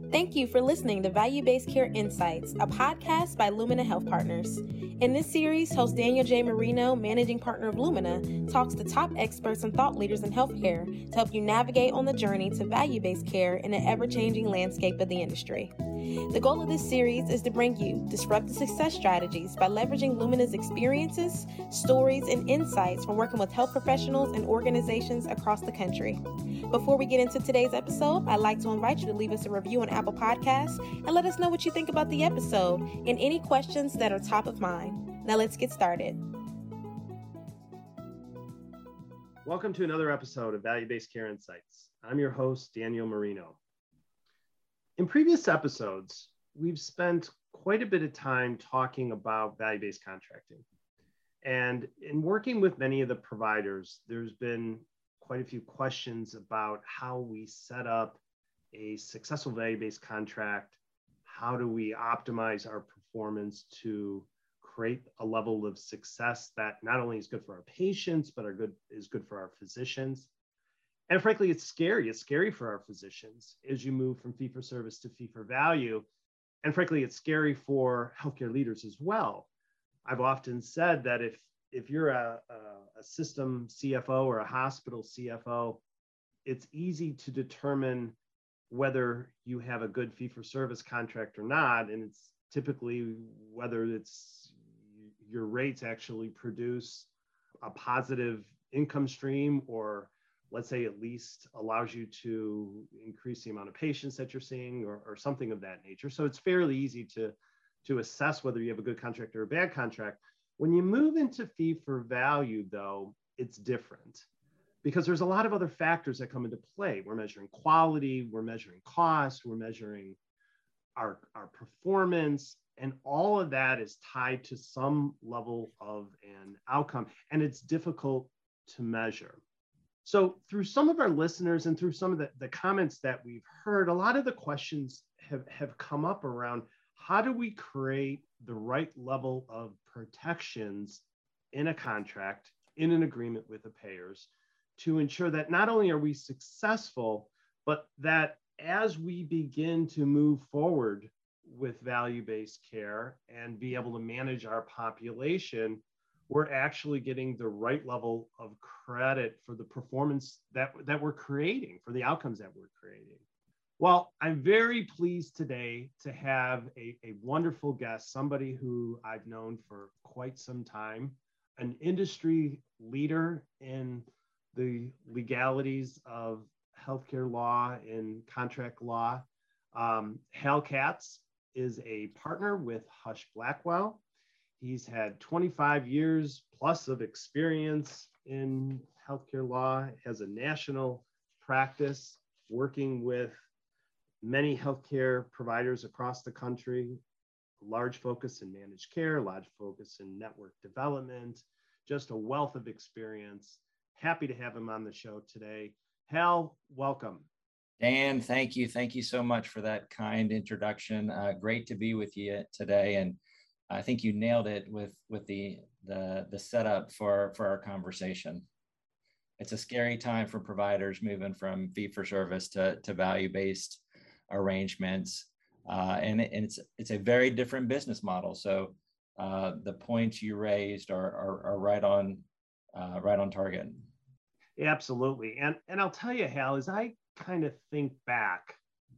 Thank you for listening to Value-Based Care Insights, a podcast by Lumina Health Partners. In this series, host Daniel J. Marino, managing partner of Lumina, talks to top experts and thought leaders in healthcare to help you navigate on the journey to value-based care in an ever-changing landscape of the industry. The goal of this series is to bring you disruptive success strategies by leveraging Lumina's experiences, stories, and insights from working with health professionals and organizations across the country. Before we get into today's episode, I'd like to invite you to leave us a review on Apple Podcasts and let us know what you think about the episode and any questions that are top of mind. Now let's get started. Welcome to another episode of Value-Based Care Insights. I'm your host, Daniel Marino. In previous episodes, we've spent quite a bit of time talking about value-based contracting. And in working with many of the providers, there's been quite a few questions about how we set up a successful value-based contract. How do we optimize our performance to create a level of success that not only is good for our patients, but is good for our physicians? And frankly, it's scary. It's scary for our physicians as you move from fee-for-service to fee-for-value. And frankly, it's scary for healthcare leaders as well. I've often said that if you're a system CFO or a hospital CFO, it's easy to determine whether you have a good fee-for-service contract or not. And it's typically whether it's your rates actually produce a positive income stream, or let's say at least allows you to increase the amount of patients that you're seeing, or something of that nature. So it's fairly easy to assess whether you have a good contract or a bad contract. When you move into fee-for-value, though, it's different because there's a lot of other factors that come into play. We're measuring quality, we're measuring cost, we're measuring our performance, and all of that is tied to some level of an outcome, and it's difficult to measure. So through some of our listeners and through some of the comments that we've heard, a lot of the questions have come up around how do we create the right level of protections in a contract, in an agreement with the payers, to ensure that not only are we successful, but that as we begin to move forward with value-based care and be able to manage our population, we're actually getting the right level of credit for the performance that we're creating, for the outcomes that we're creating. Well, I'm very pleased today to have a wonderful guest, somebody who I've known for quite some time, an industry leader in the legalities of healthcare law and contract law. Hal Katz is a partner with Husch Blackwell. He's had 25 years plus of experience in healthcare law, has a national practice working with many healthcare providers across the country, large focus in managed care, large focus in network development, just a wealth of experience. Happy to have him on the show today. Hal, welcome. Dan, thank you. Thank you so much for that kind introduction. Great to be with you today. And I think you nailed it with the setup for our conversation. It's a scary time for providers moving from fee-for-service to value-based arrangements, and it's a very different business model. So the points you raised are right on target. Absolutely, and I'll tell you, Hal, as I kind of think back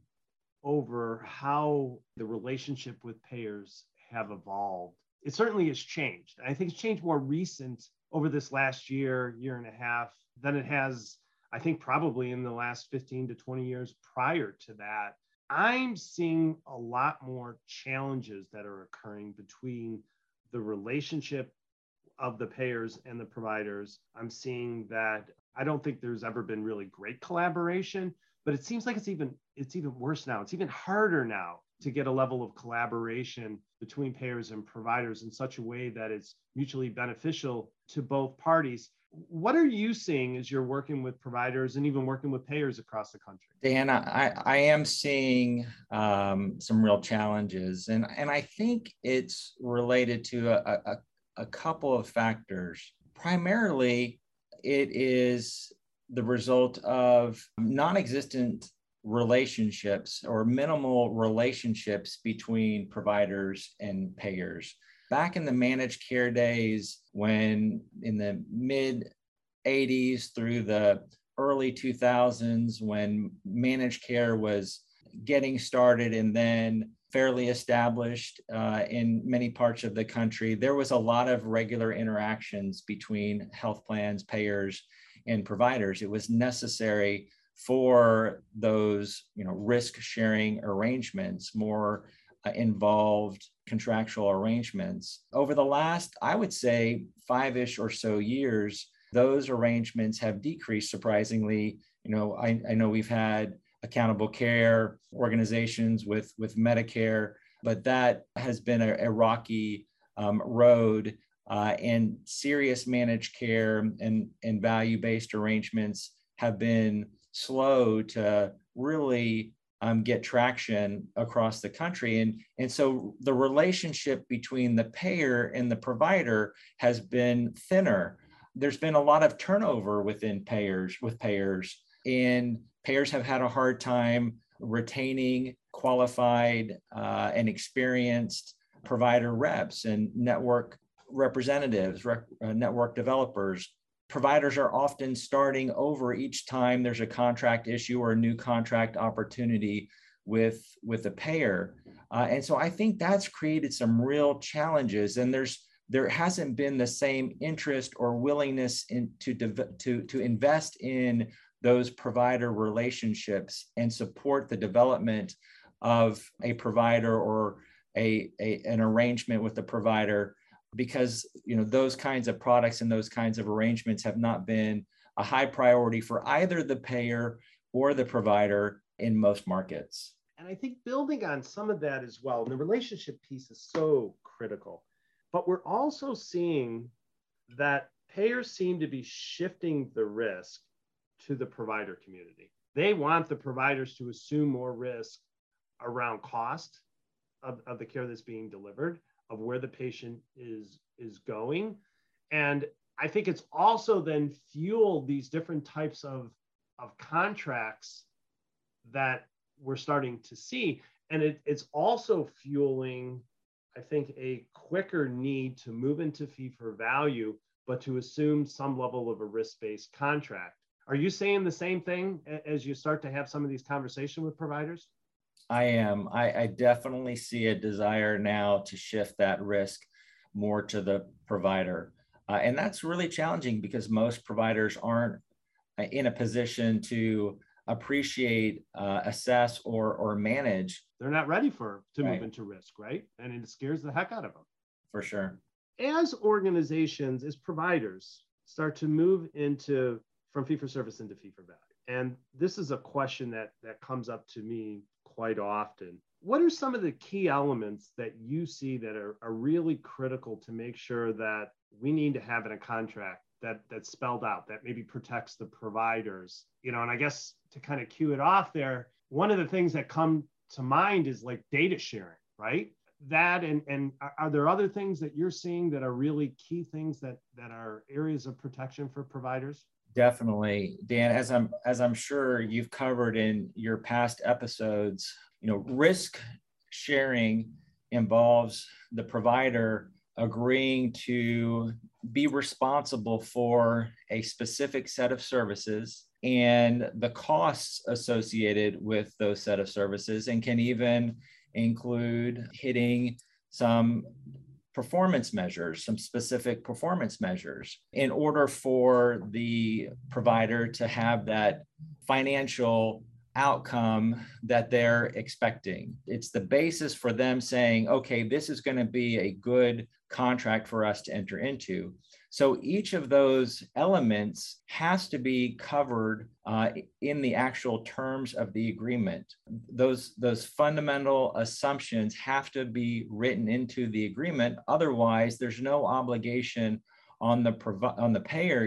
over how the relationship with payers have evolved, it certainly has changed. I think it's changed more recent over this last year and a half than it has, I think, probably in the last 15 to 20 years prior to that. I'm seeing a lot more challenges that are occurring between the relationship of the payers and the providers. I'm seeing that I don't think there's ever been really great collaboration, but it seems like it's even worse now. It's even harder now to get a level of collaboration between payers and providers in such a way that it's mutually beneficial to both parties. What are you seeing as you're working with providers and even working with payers across the country? Dan, I am seeing some real challenges, and I think it's related to a couple of factors. Primarily, it is the result of non-existent relationships or minimal relationships between providers and payers. Back in the managed care days, when in the mid 80s through the early 2000s, when managed care was getting started and then fairly established in many parts of the country, there was a lot of regular interactions between health plans, payers, and providers. It was necessary for those, risk sharing arrangements, more involved contractual arrangements. Over the last, I would say, 5-ish or so years, those arrangements have decreased surprisingly. I know we've had accountable care organizations with Medicare, but that has been a rocky road, and serious managed care and value-based arrangements have been slow to really get traction across the country. And so the relationship between the payer and the provider has been thinner. There's been a lot of turnover with payers, and payers have had a hard time retaining qualified and experienced provider reps and network representatives, network developers. Providers are often starting over each time there's a contract issue or a new contract opportunity with a payer. And so I think that's created some real challenges, and there hasn't been the same interest or willingness to invest in those provider relationships and support the development of a provider or an arrangement with the provider, because those kinds of products and those kinds of arrangements have not been a high priority for either the payer or the provider in most markets. And I think building on some of that as well, and the relationship piece is so critical, but we're also seeing that payers seem to be shifting the risk to the provider community. They want the providers to assume more risk around cost of the care that's being delivered, of where the patient is going. And I think it's also then fueled these different types of contracts that we're starting to see. And it's also fueling, I think, a quicker need to move into fee for value, but to assume some level of a risk-based contract. Are you saying the same thing as you start to have some of these conversations with providers? I am. I definitely see a desire now to shift that risk more to the provider. And that's really challenging because most providers aren't in a position to appreciate, assess, or manage. They're not ready to move into risk, right? And it scares the heck out of them. For sure. As organizations, as providers start to move from fee-for-service into fee-for-value, and this is a question that comes up to me quite often. What are some of the key elements that you see that are really critical to make sure that we need to have in a contract that's spelled out, that maybe protects the providers? And I guess to kind of cue it off there, one of the things that come to mind is like data sharing, right? That and are there other things that you're seeing that are really key things that are areas of protection for providers? Definitely, Dan, as I'm sure you've covered in your past episodes, risk sharing involves the provider agreeing to be responsible for a specific set of services and the costs associated with those set of services, and can even include hitting some performance measures, some specific performance measures, in order for the provider to have that financial outcome that they're expecting. It's the basis for them saying, okay, this is going to be a good contract for us to enter into. So each of those elements has to be covered in the actual terms of the agreement. Those fundamental assumptions have to be written into the agreement. Otherwise, there's no obligation on the payer,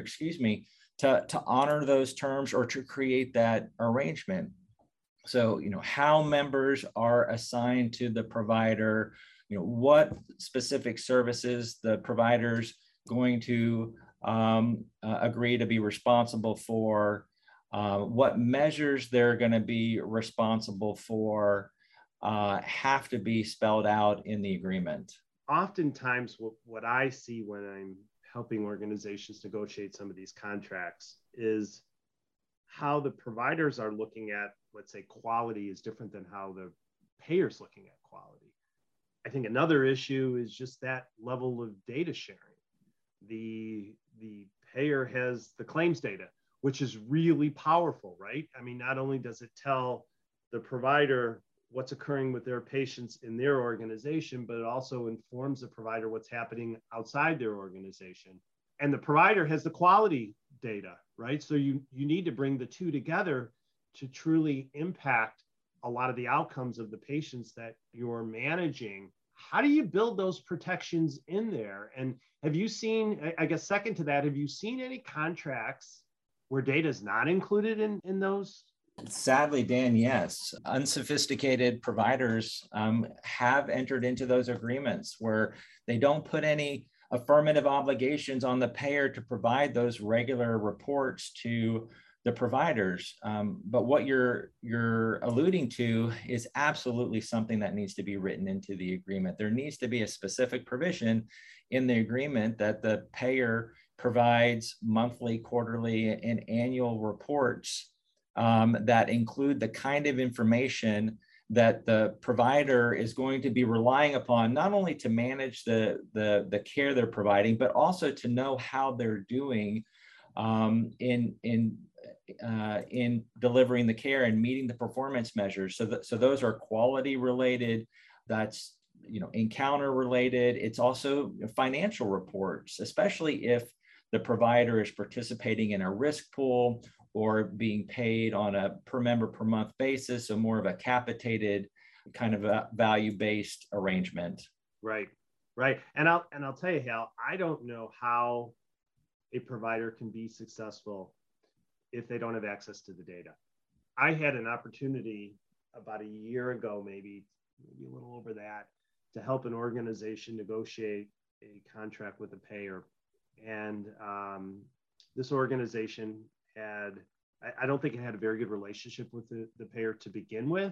to honor those terms or to create that arrangement. So, how members are assigned to the provider, what specific services the provider's going to agree to be responsible for, what measures they're going to be responsible for have to be spelled out in the agreement. Oftentimes, what I see when I'm helping organizations negotiate some of these contracts is how the providers are looking at, let's say, quality is different than how the payer's looking at quality. I think another issue is just that level of data sharing. The payer has the claims data, which is really powerful, right? I mean, not only does it tell the provider what's occurring with their patients in their organization, but it also informs the provider what's happening outside their organization. And the provider has the quality data, right? So you need to bring the two together to truly impact a lot of the outcomes of the patients that you're managing. How do you build those protections in there? And have you seen, I guess second to that, have you seen any contracts where data is not included in those? Sadly, Dan, yes. Unsophisticated providers have entered into those agreements where they don't put any affirmative obligations on the payer to provide those regular reports to the providers. But what you're alluding to is absolutely something that needs to be written into the agreement. There needs to be a specific provision in the agreement that the payer provides monthly, quarterly, and annual reports that include the kind of information that the provider is going to be relying upon, not only to manage the care they're providing, but also to know how they're doing in delivering the care and meeting the performance measures. So those are quality related, that's encounter related. It's also financial reports, especially if the provider is participating in a risk pool or being paid on a per member per month basis, so more of a capitated kind of a value-based arrangement. Right. And I'll tell you, Hal, I don't know how a provider can be successful if they don't have access to the data. I had an opportunity about a year ago, maybe a little over that, to help an organization negotiate a contract with a payer. And this organization I don't think it had a very good relationship with the payer to begin with.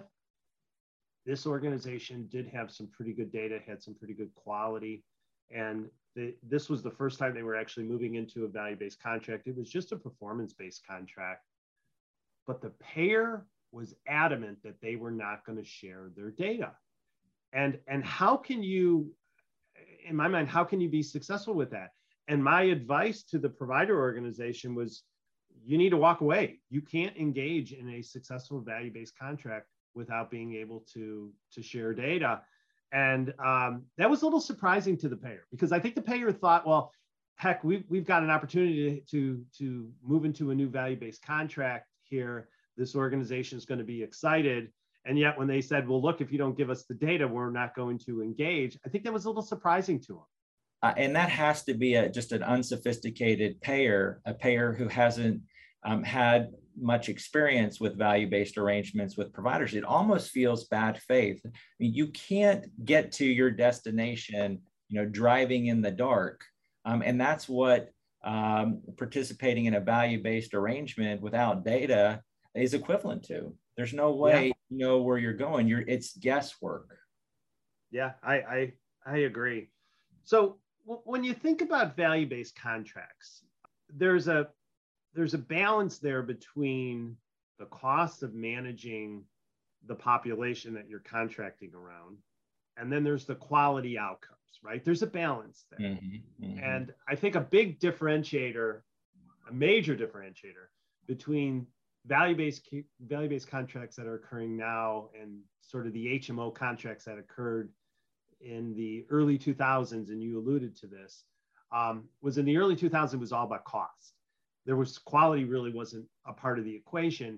This organization did have some pretty good data, had some pretty good quality. And this was the first time they were actually moving into a value-based contract. It was just a performance-based contract. But the payer was adamant that they were not going to share their data. And how can you, in my mind, how can you be successful with that? And my advice to the provider organization was, you need to walk away. You can't engage in a successful value-based contract without being able to share data. And that was a little surprising to the payer, because I think the payer thought, well, heck, we've got an opportunity to move into a new value-based contract here. This organization is going to be excited. And yet when they said, well, look, if you don't give us the data, we're not going to engage, I think that was a little surprising to them. And that has to be just an unsophisticated payer, a payer who hasn't had much experience with value-based arrangements with providers. It almost feels bad faith. I mean, you can't get to your destination, driving in the dark. And that's what participating in a value-based arrangement without data is equivalent to. There's no way you know where you're going. It's guesswork. Yeah, I agree. So when you think about value-based contracts, there's a balance there between the cost of managing the population that you're contracting around, and then there's the quality outcomes, right? There's a balance there. Mm-hmm. And I think a big differentiator, a major differentiator between value-based contracts that are occurring now and sort of the HMO contracts that occurred in the early 2000s, and you alluded to this, was in the early 2000s, it was all about cost. There was quality really wasn't a part of the equation.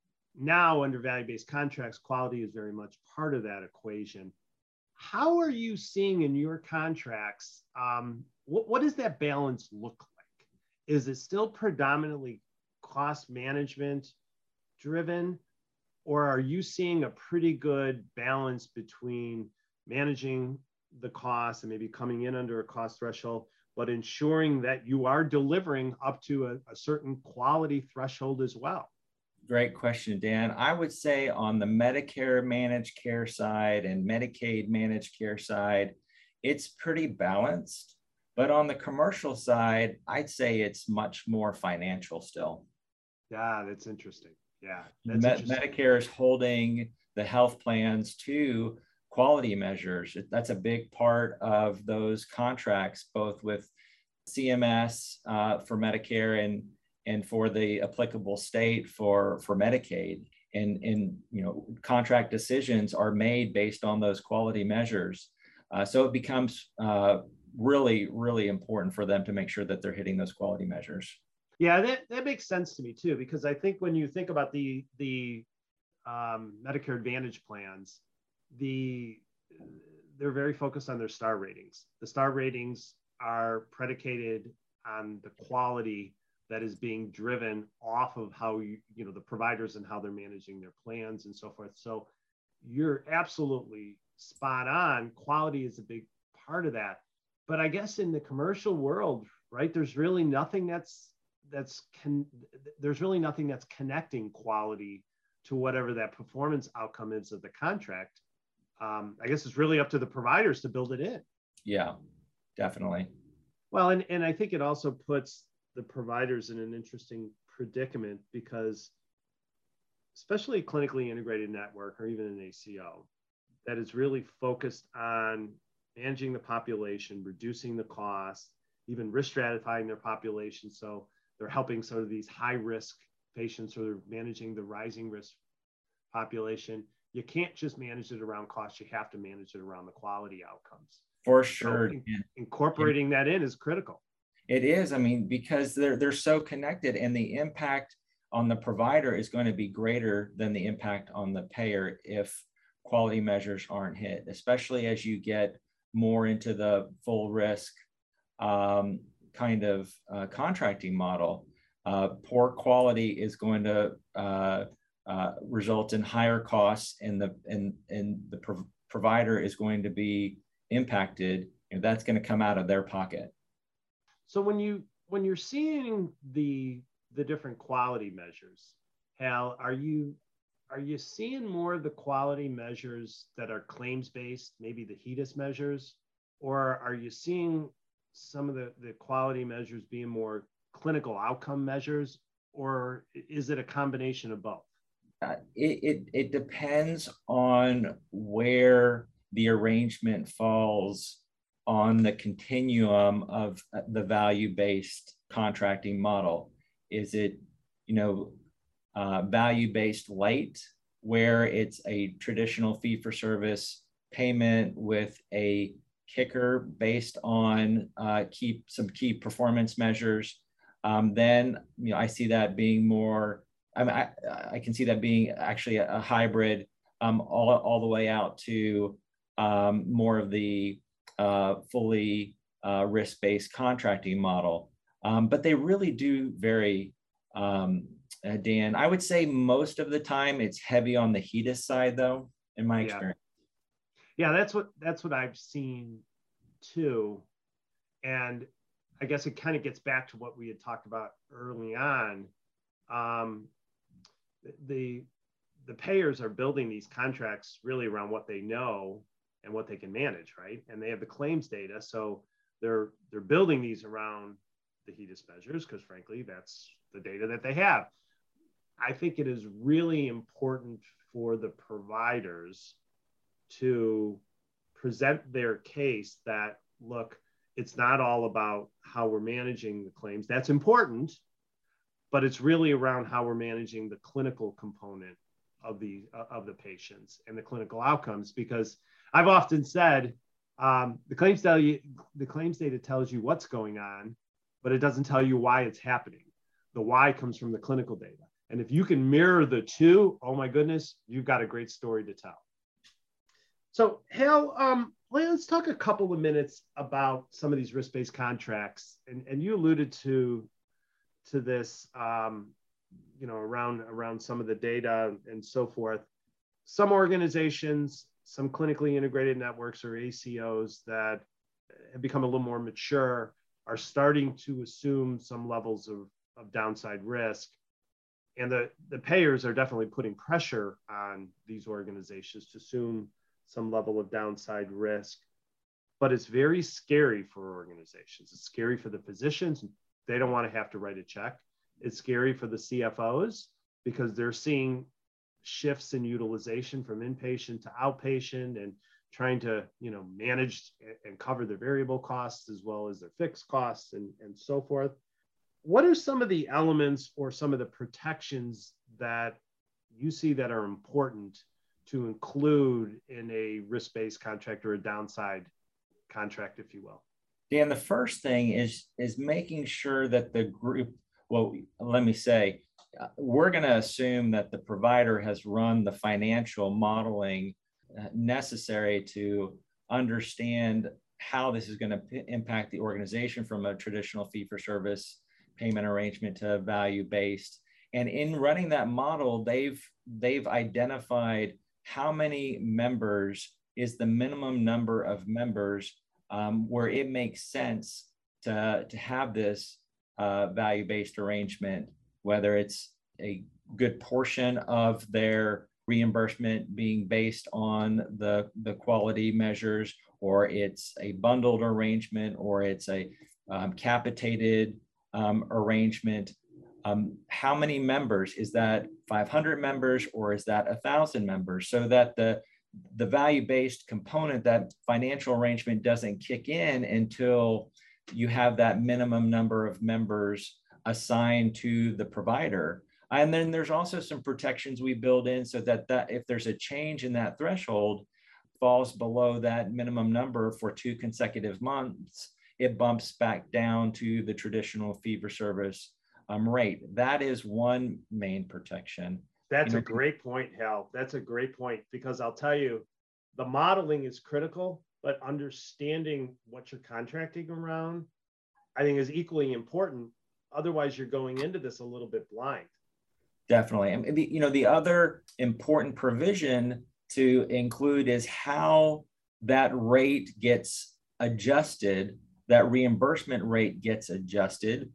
Now under value-based contracts, quality is very much part of that equation. How are you seeing in your contracts, what does that balance look like? Is it still predominantly cost management driven, or are you seeing a pretty good balance between managing the cost and maybe coming in under a cost threshold, but ensuring that you are delivering up to a certain quality threshold as well? Great question, Dan. I would say on the Medicare managed care side and Medicaid managed care side, it's pretty balanced. But on the commercial side, I'd say it's much more financial still. Yeah, that's interesting. Yeah, that's interesting. Medicare is holding the health plans to quality measures. That's a big part of those contracts, both with CMS for Medicare and for the applicable state for Medicaid. And contract decisions are made based on those quality measures. So it becomes really, really important for them to make sure that they're hitting those quality measures. Yeah, that makes sense to me too, because I think when you think about the Medicare Advantage plans, they're very focused on their star ratings. The star ratings are predicated on the quality that is being driven off of how the providers and how they're managing their plans and so forth. So you're absolutely spot on. Quality is a big part of that. But I guess in the commercial world, right, there's really nothing that's connecting quality to whatever that performance outcome is of the contract. I guess it's really up to the providers to build it in. Yeah, definitely. Well, and I think it also puts the providers in an interesting predicament, because especially a clinically integrated network or even an ACO that is really focused on managing the population, reducing the cost, even risk stratifying their population. So they're helping sort of these high risk patients, or they're managing the rising risk population. You can't just manage it around cost. You have to manage it around the quality outcomes. For sure. So incorporating that in is critical. It is. I mean, because they're so connected, and the impact on the provider is going to be greater than the impact on the payer if quality measures aren't hit, especially as you get more into the full risk kind of contracting model. Poor quality is going to result in higher costs, and the provider is going to be impacted, and that's going to come out of their pocket. So when you're seeing the different quality measures, Hal, are you seeing more of the quality measures that are claims based, maybe the HEDIS measures, or are you seeing some of the quality measures being more clinical outcome measures, or is it a combination of both? It depends on where the arrangement falls on the continuum of the value-based contracting model. Is it, value-based light, where it's a traditional fee-for-service payment with a kicker based on some key performance measures? Then I see that being more. I can see that being actually a hybrid, all the way out to more of the fully risk-based contracting model. But they really do vary, Dan. I would say most of the time it's heavy on the HEDIS side, though, in my experience. Yeah, that's what I've seen too. And I guess it kind of gets back to what we had talked about early on. The payers are building these contracts really around what they know and what they can manage, right? And they have the claims data, so they're building these around the HEDIS measures because, frankly, that's the data that they have. I think it is really important for the providers to present their case that, look, it's not all about how we're managing the claims. That's important, but it's really around how we're managing the clinical component of the patients and the clinical outcomes. Because I've often said the claims data tells you what's going on, but it doesn't tell you why it's happening. The why comes from the clinical data. And if you can mirror the two, oh my goodness, you've got a great story to tell. So Hal, let's talk a couple of minutes about some of these risk-based contracts. And you alluded to this, around some of the data and so forth. Some organizations, some clinically integrated networks or ACOs that have become a little more mature are starting to assume some levels of downside risk. And the payers are definitely putting pressure on these organizations to assume some level of downside risk. But it's very scary for organizations. It's scary for the physicians. They don't want to have to write a check. It's scary for the CFOs because they're seeing shifts in utilization from inpatient to outpatient and trying to, manage and cover their variable costs as well as their fixed costs and so forth. What are some of the elements or some of the protections that you see that are important to include in a risk-based contract or a downside contract, if you will? Dan, the first thing is making sure that the group, well, let me say, we're going to assume that the provider has run the financial modeling necessary to understand how this is going to impact the organization from a traditional fee-for-service payment arrangement to value-based. And in running that model, they've identified how many members is the minimum number of members where it makes sense to have this value-based arrangement, whether it's a good portion of their reimbursement being based on the quality measures, or it's a bundled arrangement, or it's a capitated arrangement. How many members? Is that 500 members or is that 1,000 members? So that the value-based component, that financial arrangement doesn't kick in until you have that minimum number of members assigned to the provider. And then there's also some protections we build in so that if there's a change in that threshold, falls below that minimum number for 2 consecutive months, it bumps back down to the traditional fee-for-service rate. That is one main protection. That's a great point, Hal. That's a great point, because I'll tell you, the modeling is critical, but understanding what you're contracting around, I think, is equally important. Otherwise, you're going into this a little bit blind. Definitely. And the other important provision to include is how that rate gets adjusted, that reimbursement rate gets adjusted.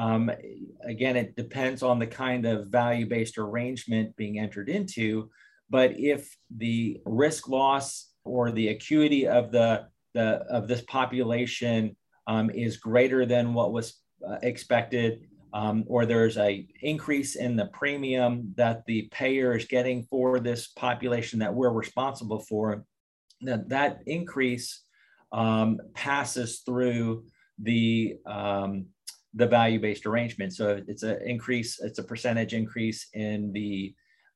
Again, it depends on the kind of value-based arrangement being entered into, but if the risk loss or the acuity of this population is greater than what was expected, or there's an increase in the premium that the payer is getting for this population that we're responsible for, that increase passes through the value-based arrangement. So it's a percentage increase in the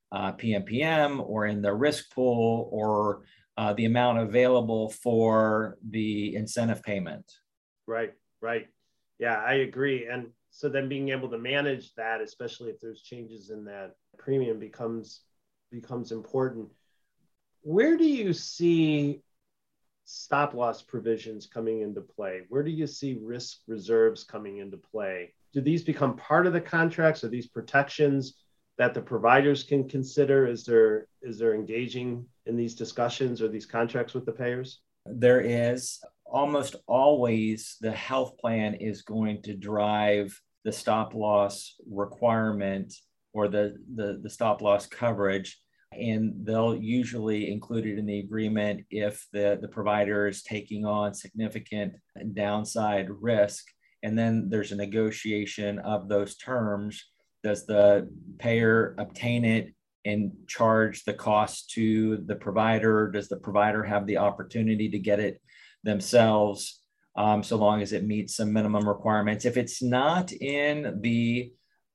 PMPM or in the risk pool or the amount available for the incentive payment. Right. Yeah, I agree. And so then being able to manage that, especially if there's changes in that premium, becomes important. Where do you see stop loss provisions coming into play? Where do you see risk reserves coming into play? Do these become part of the contracts? Are these protections that the providers can consider as they're engaging in these discussions or these contracts with the payers? There is. Almost always the health plan is going to drive the stop loss requirement or the stop loss coverage, and they'll usually include it in the agreement if the provider is taking on significant downside risk. And then there's a negotiation of those terms. Does the payer obtain it and charge the cost to the provider? Does the provider have the opportunity to get it themselves, so long as it meets some minimum requirements? If it's not in the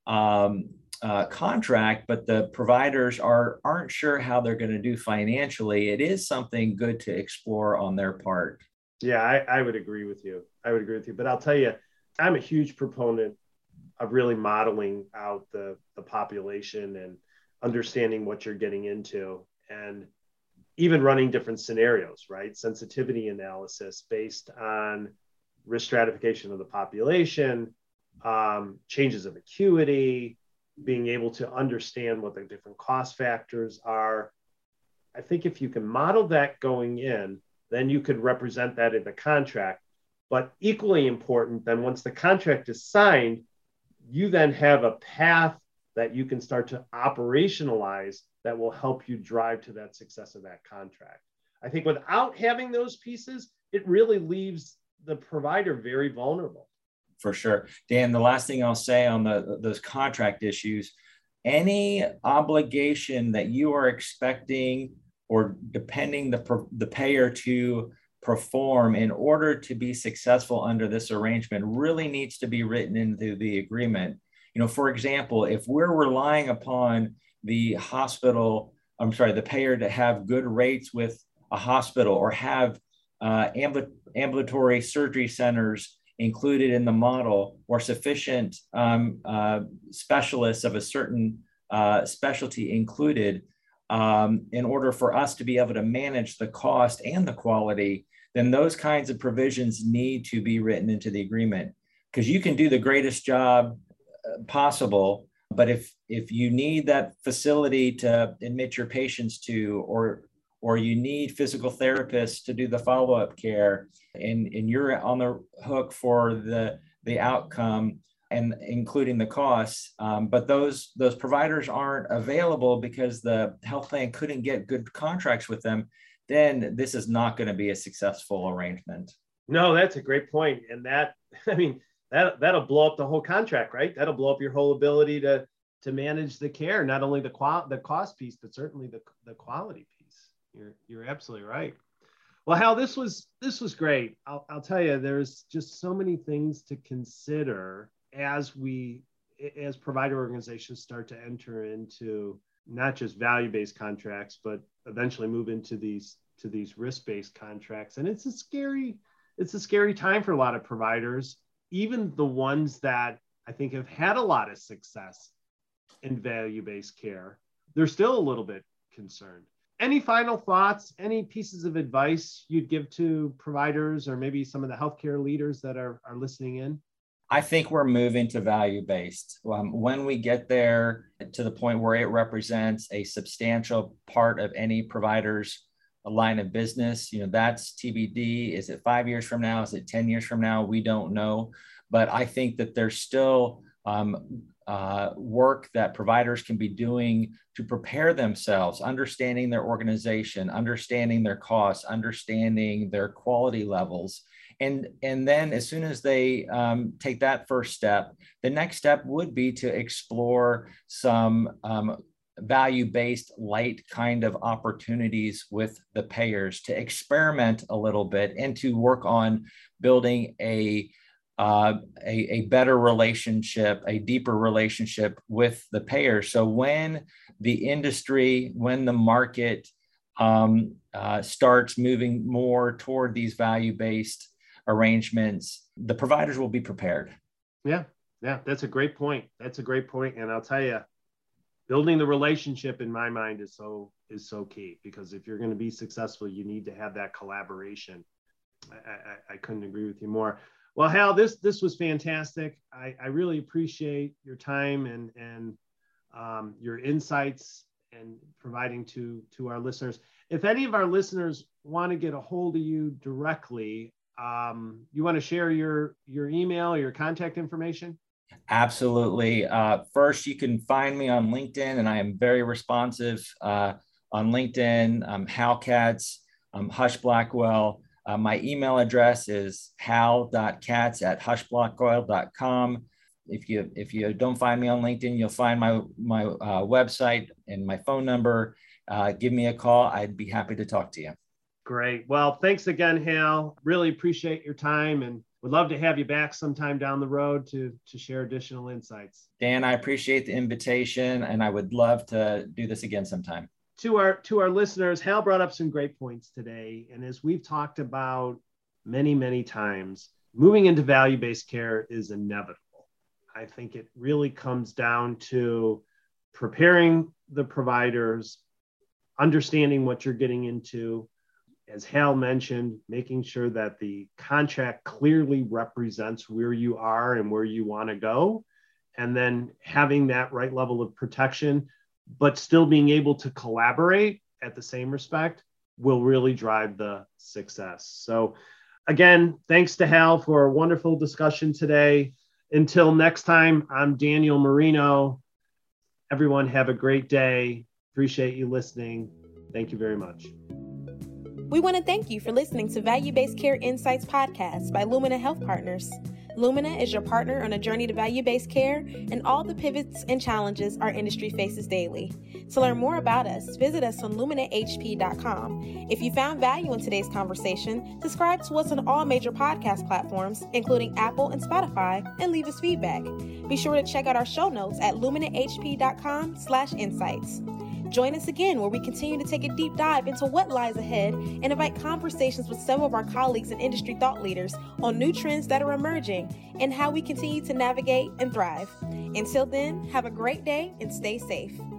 contract, but the providers aren't sure how they're going to do financially, it is something good to explore on their part. Yeah, I would agree with you. But I'll tell you, I'm a huge proponent of really modeling out the population and understanding what you're getting into, and even running different scenarios, right? Sensitivity analysis based on risk stratification of the population, changes of acuity, being able to understand what the different cost factors are. I think if you can model that going in, then you could represent that in the contract. But equally important, then once the contract is signed, you then have a path that you can start to operationalize that will help you drive to that success of that contract. I think without having those pieces, it really leaves the provider very vulnerable. For sure. Dan, the last thing I'll say on those contract issues, any obligation that you are expecting or depending the payer to perform in order to be successful under this arrangement really needs to be written into the agreement. For example, if we're relying upon the payer to have good rates with a hospital or have ambulatory surgery centers included in the model or sufficient specialists of a certain specialty included in order for us to be able to manage the cost and the quality, then those kinds of provisions need to be written into the agreement, because you can do the greatest job possible, but if you need that facility to admit your patients to, or you need physical therapists to do the follow-up care, and you're on the hook for the outcome and including the costs, but those providers aren't available because the health plan couldn't get good contracts with them, then this is not going to be a successful arrangement. No, that's a great point. And that'll blow up the whole contract, right? That'll blow up your whole ability to manage the care, not only the cost piece, but certainly the quality piece. You're absolutely right. Well, Hal, this was great. I'll tell you, there's just so many things to consider as provider organizations start to enter into not just value-based contracts, but eventually move into these risk-based contracts. And it's a scary time for a lot of providers, even the ones that I think have had a lot of success in value-based care. They're still a little bit concerned. Any final thoughts, any pieces of advice you'd give to providers or maybe some of the healthcare leaders that are listening in? I think we're moving to value-based. When we get there to the point where it represents a substantial part of any provider's line of business, that's TBD. Is it 5 years from now? Is it 10 years from now? We don't know. But I think that there's still work that providers can be doing to prepare themselves, understanding their organization, understanding their costs, understanding their quality levels. And then as soon as they take that first step, the next step would be to explore some value-based light kind of opportunities with the payers, to experiment a little bit and to work on building a better relationship, a deeper relationship with the payers. So when the industry, when the market starts moving more toward these value-based arrangements, the providers will be prepared. Yeah, that's a great point. And I'll tell you, building the relationship in my mind is so key, because if you're going to be successful, you need to have that collaboration. I couldn't agree with you more. Well, Hal, this was fantastic. I really appreciate your time and your insights and providing to our listeners. If any of our listeners want to get a hold of you directly, you want to share your email, your contact information? Absolutely. First, you can find me on LinkedIn, and I am very responsive on LinkedIn. Hal Katz, Husch Blackwell. My email address is hal.katz@huschblackwell.com. If you don't find me on LinkedIn, you'll find my website and my phone number. Give me a call. I'd be happy to talk to you. Great. Well, thanks again, Hal. Really appreciate your time, and would love to have you back sometime down the road to share additional insights. Dan, I appreciate the invitation, and I would love to do this again sometime. To our listeners, Hal brought up some great points today. And as we've talked about many, many times, moving into value-based care is inevitable. I think it really comes down to preparing the providers, understanding what you're getting into. As Hal mentioned, making sure that the contract clearly represents where you are and where you want to go, and then having that right level of protection, but still being able to collaborate at the same respect will really drive the success. So again, thanks to Hal for a wonderful discussion today. Until next time, I'm Daniel Marino. Everyone, have a great day. Appreciate you listening. Thank you very much. We want to thank you for listening to Value-Based Care Insights podcast by Lumina Health Partners. Lumina is your partner on a journey to value-based care and all the pivots and challenges our industry faces daily. To learn more about us, visit us on luminahp.com. If you found value in today's conversation, subscribe to us on all major podcast platforms, including Apple and Spotify, and leave us feedback. Be sure to check out our show notes at luminahp.com/insights. Join us again where we continue to take a deep dive into what lies ahead and invite conversations with some of our colleagues and industry thought leaders on new trends that are emerging and how we continue to navigate and thrive. Until then, have a great day and stay safe.